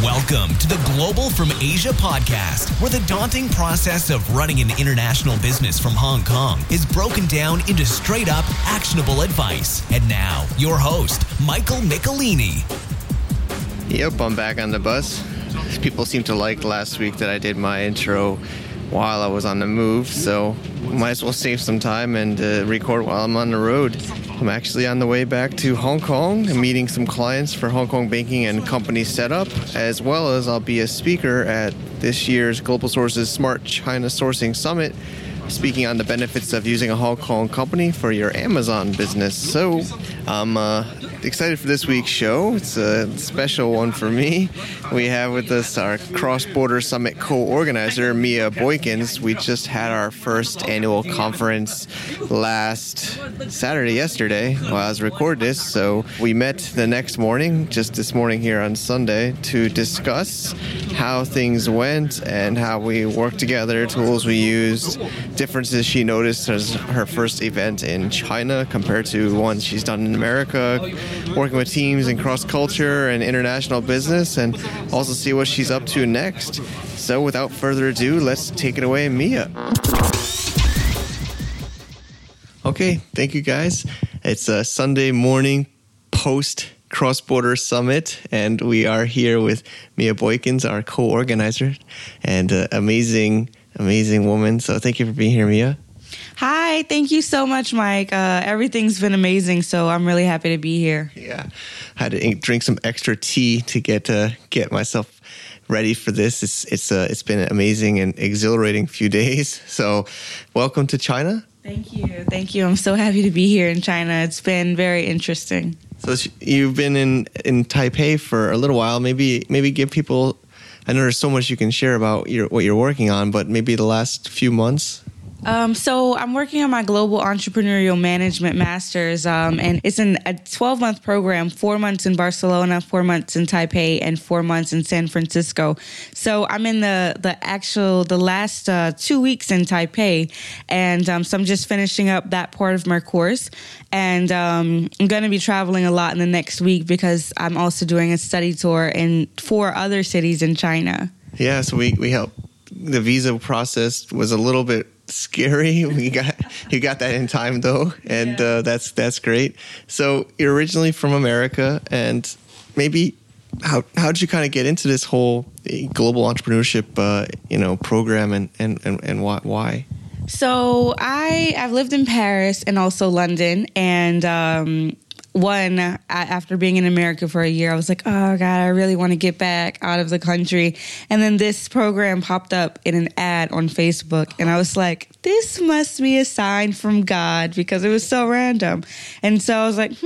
Welcome to the Global from Asia podcast, where the daunting process of running an international business from Hong Kong is broken down into straight-up, actionable advice. And now, your host, Michael Michelini. Yep, I'm back on the bus. People seem to like last week that I did my intro while I was on the move, so might as well save some time and record while I'm on the road. I'm actually on the way back to Hong Kong. I'm meeting some clients for Hong Kong Banking and Company Setup, as well as I'll be a speaker at this year's Global Sources Smart China Sourcing Summit, speaking on the benefits of using a Hong Kong company for your Amazon business. So I'm excited for this week's show. It's a special one for me. We have with us our Cross-Border Summit co-organizer, Mia Boykins. We just had our first annual conference last yesterday, while I was recording this. So we met the next morning, just this morning here on Sunday, to discuss how things went and how we worked together, tools we used, differences she noticed as her first event in China compared to one she's done in America, working with teams in cross-culture and international business, and also see what she's up to next. So without further ado, let's take it away, Mia. Okay, thank you guys. It's a Sunday morning post Cross-Border Summit, and we are here with Mia Boykins, our co-organizer, and amazing woman. So thank you for being here, Mia. Hi, thank you so much, Mike. Everything's been amazing, so I'm really happy to be here. Yeah, I had to drink some extra tea to get myself ready for this. It's been an amazing and exhilarating few days. So, welcome to China. Thank you. I'm so happy to be here in China. It's been very interesting. So you've been in Taipei for a little while. Maybe give people. I know there's so much you can share about what you're working on, but maybe the last few months. So I'm working on my Global Entrepreneurial Management Masters, and it's a 12-month program, 4 months in Barcelona, 4 months in Taipei, and 4 months in San Francisco. So I'm in the last 2 weeks in Taipei, and so I'm just finishing up that part of my course, and I'm going to be traveling a lot in the next week because I'm also doing a study tour in 4 other cities in China. Yeah, so we helped. The visa process was a little bit scary. You got that in time though, and yeah. That's great. So you're originally from America, and maybe how did you kind of get into this whole global entrepreneurship program and why? So I've lived in Paris and also London, and after being in America for a year, I was like, oh, God, I really want to get back out of the country. And then this program popped up in an ad on Facebook. And I was like, this must be a sign from God because it was so random. And so I was like,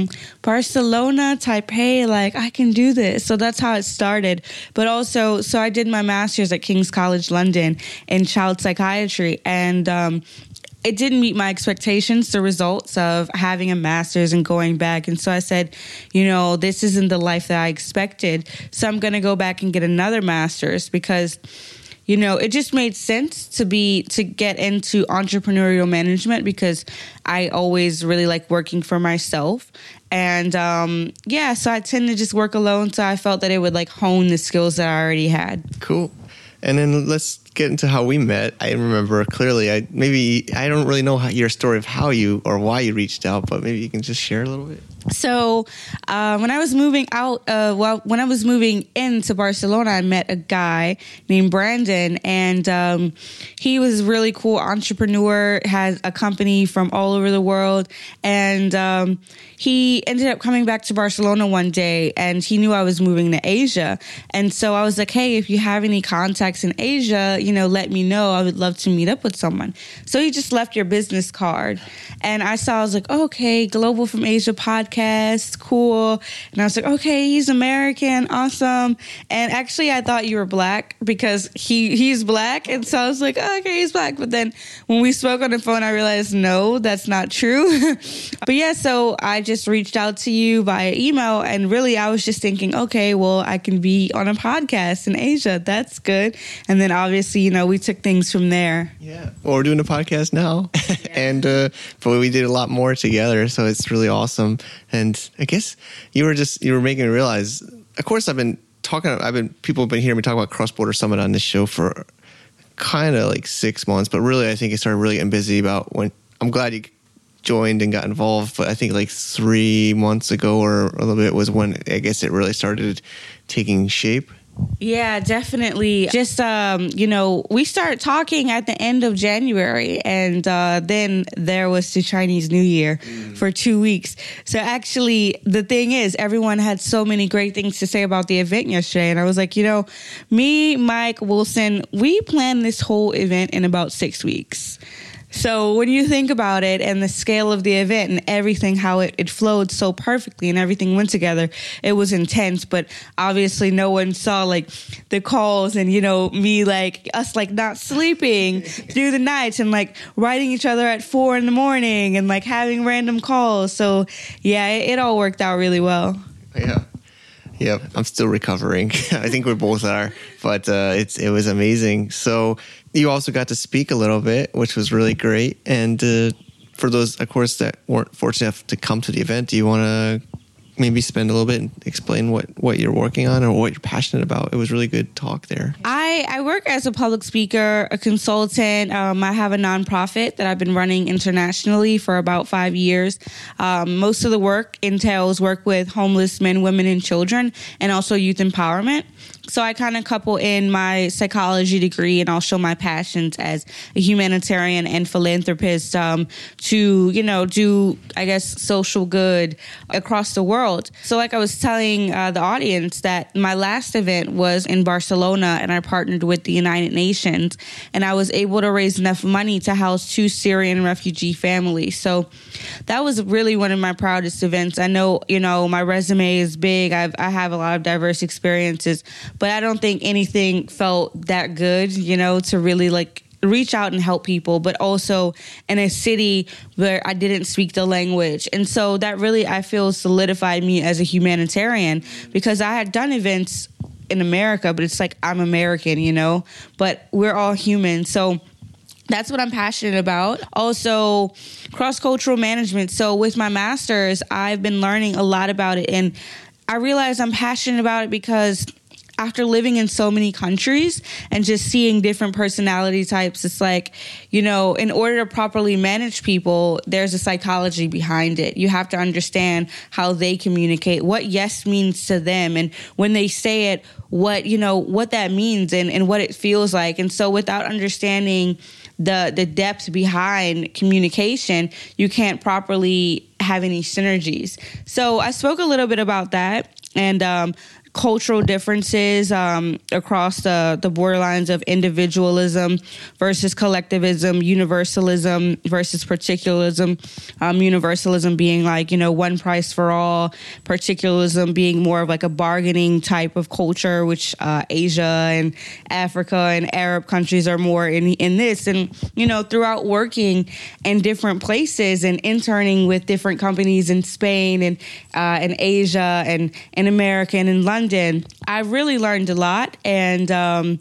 Barcelona, Taipei, like I can do this. So that's how it started. But also, so I did my master's at King's College London in child psychiatry. And it didn't meet my expectations, the results of having a master's and going back. And so I said, this isn't the life that I expected. So I'm going to go back and get another master's because, it just made sense to get into entrepreneurial management because I always really like working for myself. And so I tend to just work alone. So I felt that it would hone the skills that I already had. Cool. And then let's get into how we met. I remember clearly. I don't really know your story of how you or why you reached out, but maybe you can just share a little bit. So when I was moving when I was moving into Barcelona, I met a guy named Brandon, and he was a really cool entrepreneur, has a company from all over the world, and he ended up coming back to Barcelona one day, and he knew I was moving to Asia, and so I was like, hey, if you have any contacts in Asia, let me know. I would love to meet up with someone. So he just left your business card, and I was like, okay, Global from Asia podcast, cool. And I was like, okay, he's American, awesome. And actually, I thought you were black because he's black, and so I was like, oh, okay, he's black. But then when we spoke on the phone, I realized, no, that's not true. But yeah, so I just reached out to you via email, and really, I was just thinking, okay, well, I can be on a podcast in Asia. That's good. And then obviously, we took things from there. Yeah. Well, we're doing a podcast now, and but we did a lot more together, so it's really awesome. And I guess you were making me realize, of course, I've been people have been hearing me talk about Cross Border Summit on this show for kind of like 6 months, but really I think it started really getting busy about when. I'm glad you joined and got involved, but I think like 3 months ago or a little bit was when I guess it really started taking shape. Yeah, definitely. Just, we started talking at the end of January, and then there was the Chinese New Year for 2 weeks. So actually, the thing is, everyone had so many great things to say about the event yesterday. And I was like, me, Mike, Wilson, we planned this whole event in about 6 weeks. So when you think about it and the scale of the event and everything, how it flowed so perfectly and everything went together, it was intense. But obviously no one saw like the calls and, me like us like not sleeping through the nights and like writing each other at 4 a.m. and like having random calls. So yeah, it all worked out really well. Yeah, I'm still recovering. I think we both are, but it was amazing. So you also got to speak a little bit, which was really great. And for those, of course, that weren't fortunate enough to come to the event, do you want to maybe spend a little bit and explain what you're working on or what you're passionate about? It was really good talk there. I work as a public speaker, a consultant. I have a nonprofit that I've been running internationally for about 5 years. Most of the work entails work with homeless men, women, and children, and also youth empowerment. So I kind of couple in my psychology degree and also my passions as a humanitarian and philanthropist to, do, I guess, social good across the world. So like I was telling the audience that my last event was in Barcelona and I partnered with the United Nations and I was able to raise enough money to house 2 Syrian refugee families. So that was really one of my proudest events. I know, my resume is big. I have a lot of diverse experiences, but I don't think anything felt that good, to really like reach out and help people, but also in a city where I didn't speak the language. And so that really, I feel, solidified me as a humanitarian because I had done events in America, but it's like I'm American, but we're all human. So that's what I'm passionate about. Also, cross-cultural management. So with my master's, I've been learning a lot about it. And I realize I'm passionate about it because after living in so many countries and just seeing different personality types, it's like, in order to properly manage people, there's a psychology behind it. You have to understand how they communicate, what yes means to them. And when they say it, what that means and what it feels like. And so without understanding the depth behind communication, you can't properly have any synergies. So I spoke a little bit about that and cultural differences across the borderlines of individualism versus collectivism, universalism versus particularism, universalism being like, one price for all, particularism being more of like a bargaining type of culture, which Asia and Africa and Arab countries are more in this. And, throughout working in different places and interning with different companies in Spain and in Asia and in America and in London, I really learned a lot, and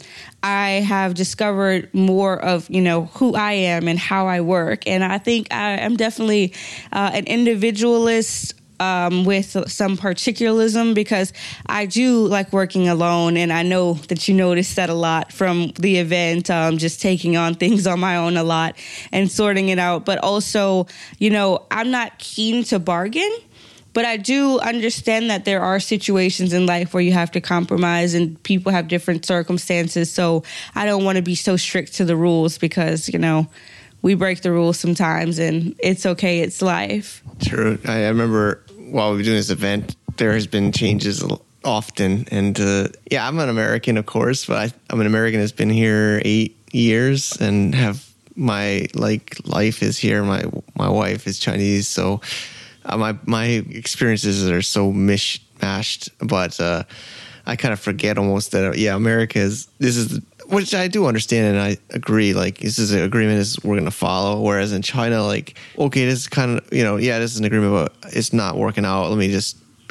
I have discovered more of, who I am and how I work. And I think I am definitely an individualist with some particularism because I do like working alone. And I know that you noticed that a lot from the event, just taking on things on my own a lot and sorting it out. But also, I'm not keen to bargain. But I do understand that there are situations in life where you have to compromise and people have different circumstances. So I don't want to be so strict to the rules because, we break the rules sometimes and it's okay. It's life. True. I remember while we were doing this event, there has been changes often. And I'm an American, of course, but I'm an American that's been here 8 years and have my life is here. My wife is Chinese. So my experiences are so mishmashed, but I kind of forget almost that, America which I do understand and I agree, this is an agreement we're going to follow. Whereas in China, okay, this is kind of, this is an agreement, but it's not working out. Let me just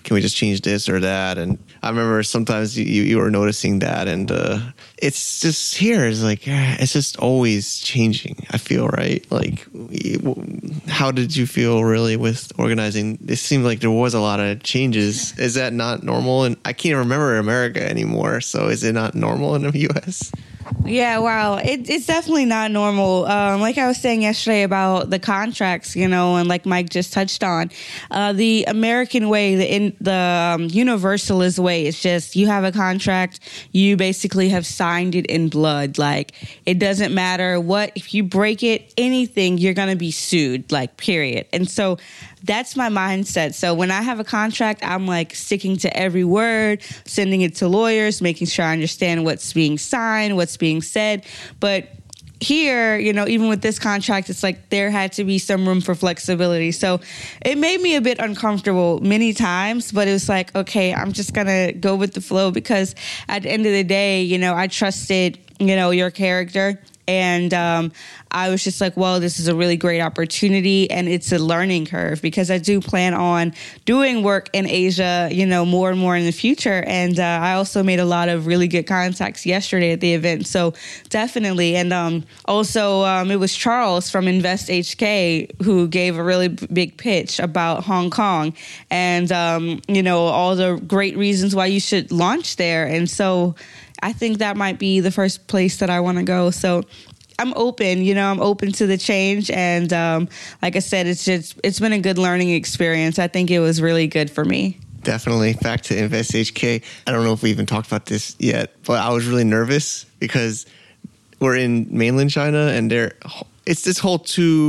can we just change this or that? And I remember sometimes you were noticing that, and it's just here. It's like it's just always changing. I feel, right? Like, how did you feel really with organizing? It seemed like there was a lot of changes. Is that not normal? And I can't remember America anymore. So is it not normal in the U.S.? Yeah, wow. It's definitely not normal. Like I was saying yesterday about the contracts, and like Mike just touched on, the American way, the universalist way, it's just you have a contract, you basically have signed it in blood. Like, it doesn't matter what, if you break it, anything, you're going to be sued, like, period. And so that's my mindset. So when I have a contract, I'm like sticking to every word, sending it to lawyers, making sure I understand what's being signed, what's being said. But here, even with this contract, it's like there had to be some room for flexibility. So it made me a bit uncomfortable many times, but it was like, okay, I'm just going to go with the flow, because at the end of the day, I trusted, your character. And I was just like, well, this is a really great opportunity, and it's a learning curve, because I do plan on doing work in Asia, more and more in the future. And I also made a lot of really good contacts yesterday at the event. So definitely. And also it was Charles from Invest HK who gave a really big pitch about Hong Kong and, all the great reasons why you should launch there. And so I think that might be the first place that I want to go. So I'm open, I'm open to the change. And like I said, it's been a good learning experience. I think it was really good for me. Definitely. Back to Invest HK. I don't know if we even talked about this yet, but I was really nervous because we're in mainland China, and it's this whole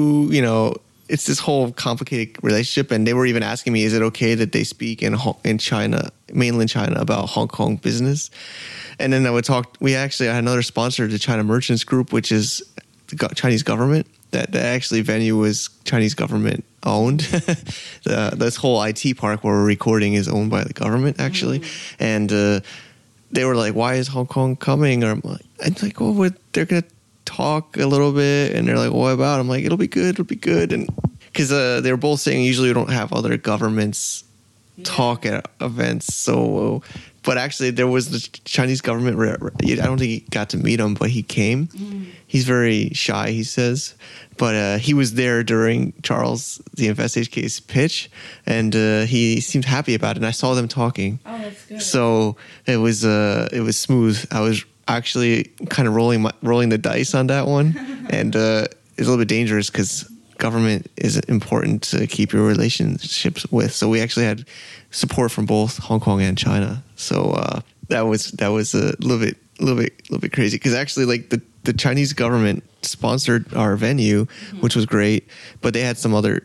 it's this whole complicated relationship. And they were even asking me, is it okay that they speak in China, mainland China, about Hong Kong business? And then I had another sponsor, the China Merchants Group, which is the Chinese government. That actually venue was Chinese government owned. This whole IT park where we're recording is owned by the government, actually. Mm-hmm. And they were like, why is Hong Kong coming? Or I'm like, oh, they're going to talk a little bit. And they're like, what about? I'm like, it'll be good. And because they were both saying usually we don't have other governments talk at events. So... But actually, there was the Chinese government. I don't think he got to meet him, but he came. Mm. He's very shy, he says. But he was there during the Invest HK's pitch, and he seemed happy about it. And I saw them talking. Oh, that's good. So it was smooth. I was actually kind of rolling the dice on that one, and it's a little bit dangerous because government is important to keep your relationships with. So we actually had support from both Hong Kong and China. So that was a little bit crazy, because actually, like, the Chinese government sponsored our venue, mm-hmm. which was great, but they had some other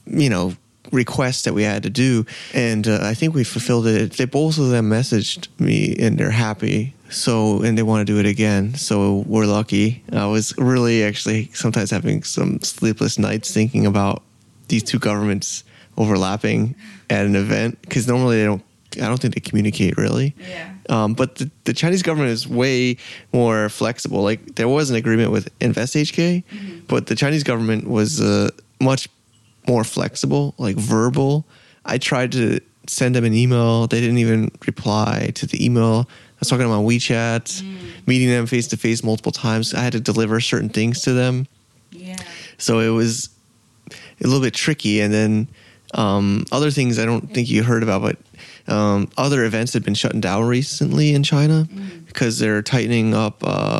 requests that we had to do, and I think we fulfilled it. They both of them messaged me, and they're happy. So, and they want to do it again. So we're lucky. I was really actually sometimes having some sleepless nights thinking about these two governments overlapping at an event, because normally I don't think they communicate really. Yeah. But the Chinese government is way more flexible. Like, there was an agreement with Invest HK, mm-hmm. but the Chinese government was much more flexible, like verbal. I tried to send them an email. They didn't even reply to the email. I was talking to them on WeChat, meeting them face to face multiple times. I had to deliver certain things to them. Yeah. So it was a little bit tricky. And then other things I don't think you heard about, but other events have been shut down recently in China because they're tightening up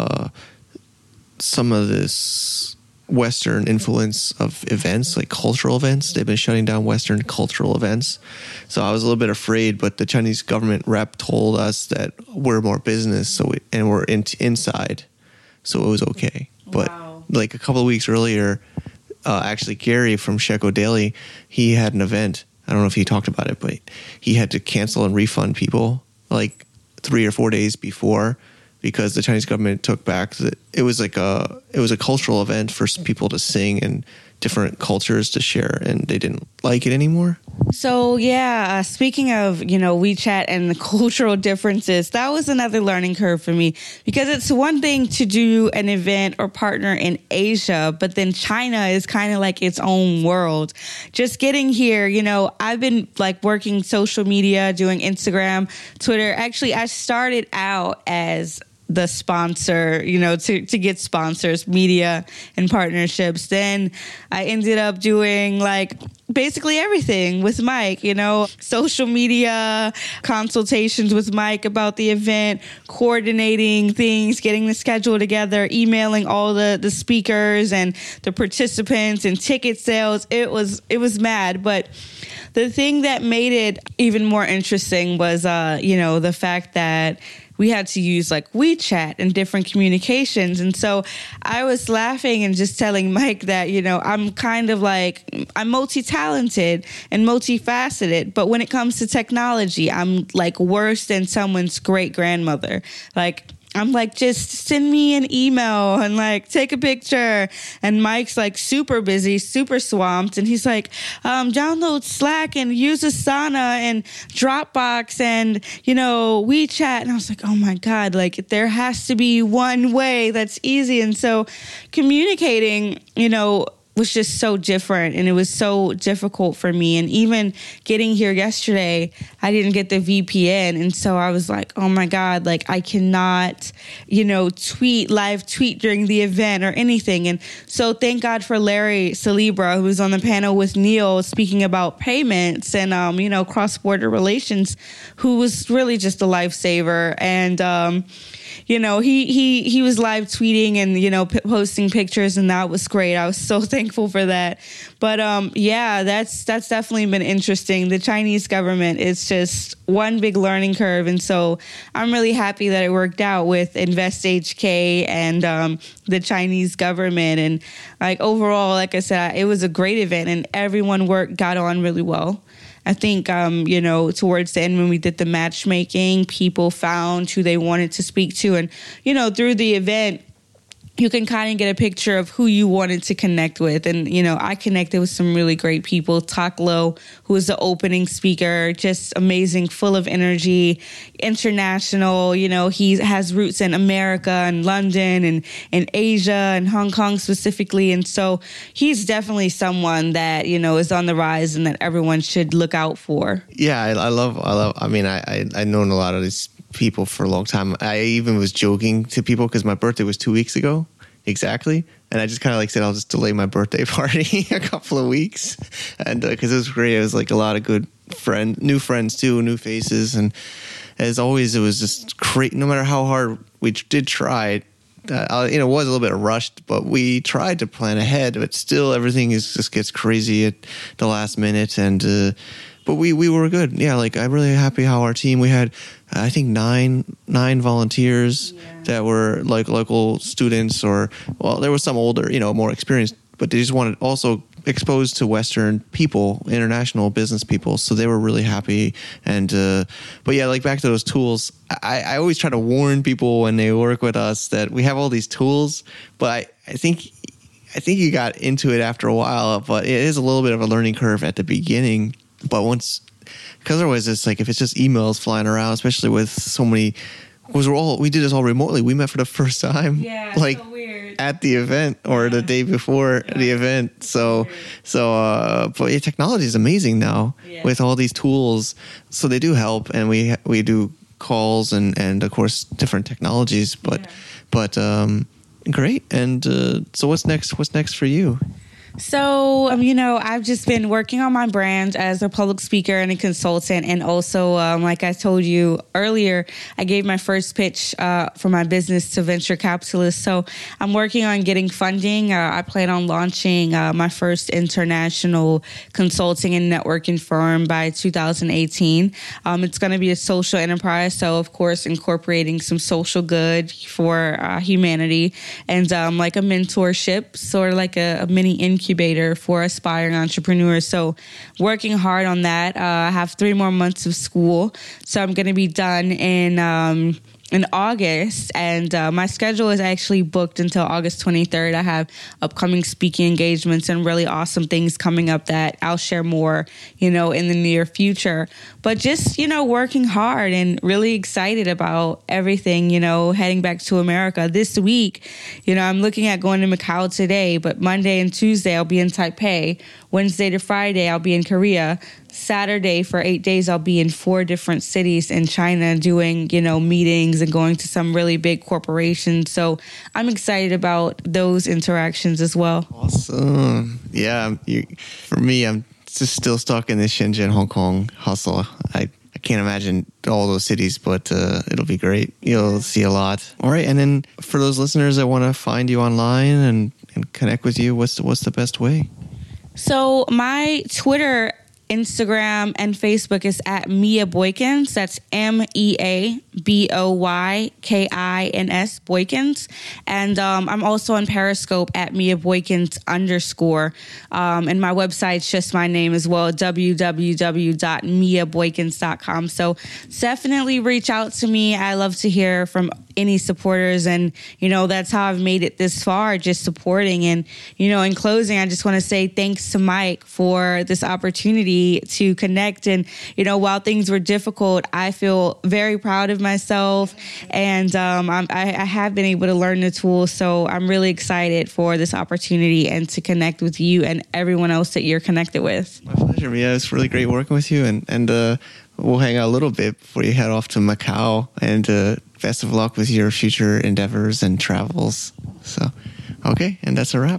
some of this Western influence of events, like cultural events. They've been shutting down Western cultural events. So I was a little bit afraid, but the Chinese government rep told us that we're more business, and we're inside, so it was okay. But like a couple of weeks earlier, actually Gary from Sheco Daily, he had an event. I don't know if he talked about it, but he had to cancel and refund people like 3 or 4 days before, because the Chinese government took back that it was a cultural event for people to sing and different cultures to share, and they didn't like it anymore? So, yeah, speaking of, WeChat and the cultural differences, that was another learning curve for me, because it's one thing to do an event or partner in Asia, but then China is kind of like its own world. Just getting here, I've been like working social media, doing Instagram, Twitter. Actually, I started out as the sponsor, to get sponsors, media and partnerships. Then I ended up doing like basically everything with Mike, social media, consultations with Mike about the event, coordinating things, getting the schedule together, emailing all the speakers and the participants and ticket sales. It was mad. But the thing that made it even more interesting was, the fact that we had to use like WeChat and different communications. And so I was laughing and just telling Mike that, I'm kind of like, I'm multi-talented and multifaceted. But when it comes to technology, I'm like worse than someone's great grandmother. Like, I'm like, just send me an email and like take a picture. And Mike's like super busy, super swamped. And he's like, download Slack and use Asana and Dropbox and, WeChat. And I was like, oh my God, like there has to be one way that's easy. And so communicating, was just so different, and it was so difficult for me. And even getting here yesterday, I didn't get the VPN. And so I was like, oh my God, like I cannot, live tweet during the event or anything. And so thank God for Larry Celebra, who was on the panel with Neil speaking about payments and, cross-border relations, who was really just a lifesaver. And, he was live tweeting and, posting pictures, and that was great. I was so thankful for that. But, that's definitely been interesting. The Chinese government is just one big learning curve. And so I'm really happy that it worked out with InvestHK and the Chinese government. And like overall, like I said, it was a great event and everyone got on really well. I think, towards the end when we did the matchmaking, people found who they wanted to speak to. And, through the event, you can kind of get a picture of who you wanted to connect with. And, I connected with some really great people. Taklo, who was the opening speaker, just amazing, full of energy, international. He has roots in America and London and Asia and Hong Kong specifically. And so he's definitely someone that, is on the rise and that everyone should look out for. Yeah, I've known a lot of these people for a long time. I even was joking to people because my birthday was 2 weeks ago exactly, and I just kind of like said I'll just delay my birthday party a couple of weeks, and because it was great. It was like a lot of good new friends too, new faces, and as always it was just great. No matter how hard we did try, it was a little bit rushed, but we tried to plan ahead. But still, everything just gets crazy at the last minute, and but we were good. Yeah, like I'm really happy how our team, we had I think nine volunteers that were like local students, or there was some older, more experienced, but they just wanted also exposed to Western people, international business people. So they were really happy. And but yeah, like back to those tools, I always try to warn people when they work with us that we have all these tools, but I think you got into it after a while, but it is a little bit of a learning curve at the beginning. But because otherwise it's like if it's just emails flying around, especially with so many, we did this all remotely. We met for the first time, like so weird, at the event or the day before the event. So but technology is amazing now with all these tools. So they do help, and we do calls and of course different technologies. But great. And so what's next for you? So, I've just been working on my brand as a public speaker and a consultant. And also, like I told you earlier, I gave my first pitch for my business to venture capitalists. So I'm working on getting funding. I plan on launching my first international consulting and networking firm by 2018. It's going to be a social enterprise. So, of course, incorporating some social good for humanity and like a mentorship, sort of like a mini incubator for aspiring entrepreneurs. So working hard on that. I have 3 more months of school. So I'm going to be done in in August, and my schedule is actually booked until August 23rd. I have upcoming speaking engagements and really awesome things coming up that I'll share more, in the near future. But just, working hard and really excited about everything, heading back to America. This week, I'm looking at going to Macau today, but Monday and Tuesday I'll be in Taipei. Wednesday to Friday I'll be in Korea. Saturday for 8 days, I'll be in 4 different cities in China doing, meetings and going to some really big corporations. So I'm excited about those interactions as well. Awesome. Yeah. For me, I'm just still stuck in the Shenzhen, Hong Kong hustle. I can't imagine all those cities, but it'll be great. You'll see a lot. All right. And then for those listeners that want to find you online and connect with you, what's the best way? So my Twitter, Instagram, and Facebook is at Mia Boykins. That's MEABOYKINS, Boykins. And I'm also on Periscope at Mia Boykins _. And my website's just my name as well, www.miaboykins.com. So definitely reach out to me. I love to hear from any supporters, and that's how I've made it this far, just supporting. And in closing, I just want to say thanks to Mike for this opportunity to connect. And while things were difficult, I feel very proud of myself, and I have been able to learn the tools. So I'm really excited for this opportunity and to connect with you and everyone else that you're connected with. My pleasure, Mia. It's really great working with you, and we'll hang out a little bit before you head off to Macau, and best of luck with your future endeavors and travels. So, okay, and that's a wrap.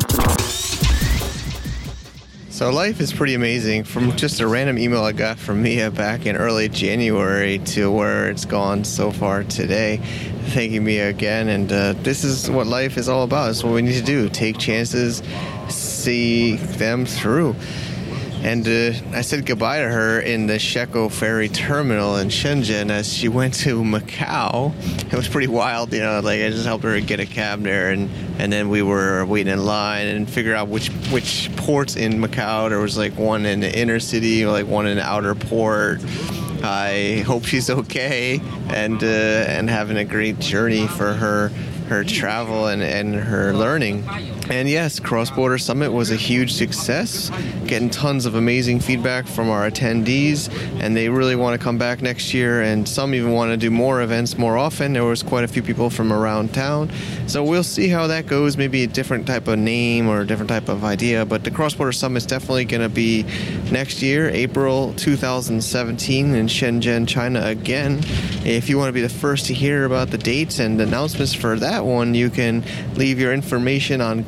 So life is pretty amazing. From just a random email I got from Mia back in early January to where it's gone so far today. Thank you, Mia, again. And this is what life is all about. It's what we need to do. Take chances, see them through. And I said goodbye to her in the Shekou Ferry Terminal in Shenzhen as she went to Macau. It was pretty wild, I just helped her get a cab there, and then we were waiting in line and figure out which ports in Macau. There was one in the inner city, one in the outer port. I hope she's okay and having a great journey for her travel and her learning. And yes, Cross Border Summit was a huge success, getting tons of amazing feedback from our attendees, and they really want to come back next year, and some even want to do more events more often. There was quite a few people from around town, so we'll see how that goes. Maybe a different type of name or a different type of idea, but the Cross Border Summit is definitely going to be next year, April 2017 in Shenzhen, China again. If you want to be the first to hear about the dates and announcements for that one, you can leave your information on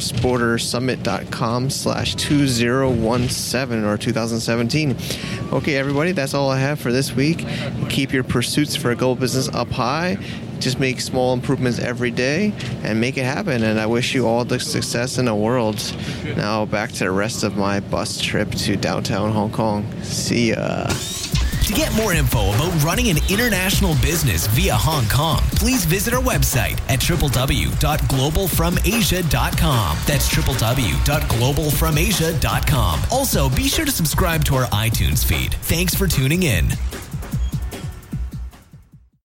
crossbordersummit.com/2017 or 2017. Okay, everybody, that's all I have for this week. Keep your pursuits for a global business up high. Just make small improvements every day and make it happen. And I wish you all the success in the world. Now back to the rest of my bus trip to downtown Hong Kong. See ya. To get more info about running an international business via Hong Kong, please visit our website at www.globalfromasia.com. That's www.globalfromasia.com. Also, be sure to subscribe to our iTunes feed. Thanks for tuning in.